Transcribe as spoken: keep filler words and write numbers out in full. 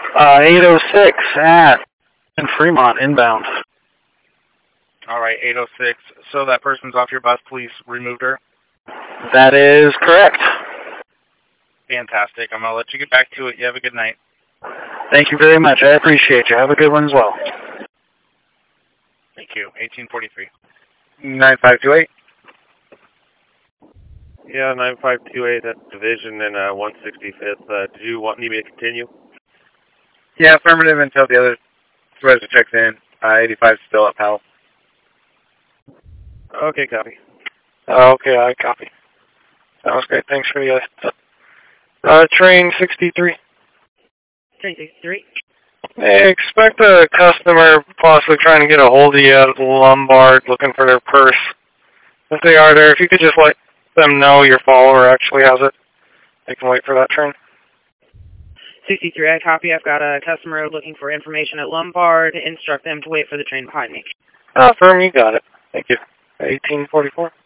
Uh, eight oh six at in Fremont inbound. All right, eight oh six. So that person's off your bus. Please remove her. That is correct. Fantastic. I'm going to let you get back to it. You have a good night. Thank you very much. I appreciate you. Have a good one as well. Thank you. eighteen forty-three. nine five two eight. Yeah, nine five two eight, that's Division and uh, one sixty-fifth. Uh, do you want need me to continue? Yeah, affirmative until the other supervisor checks in. Uh, eighty-five still at Powell. Okay, copy. Okay, I copy. Sounds great. Thanks for the other. Uh, train sixty-three. Train sixty-three. I expect a customer possibly trying to get a hold of you at Lombard looking for their purse. If they are there, if you could just let them know your follower actually has it. They can wait for that train. sixty-three, I copy. I've got a customer looking for information at Lombard. Instruct them to wait for the train behind me. Uh, firm, you got it. Thank you. eighteen forty-four.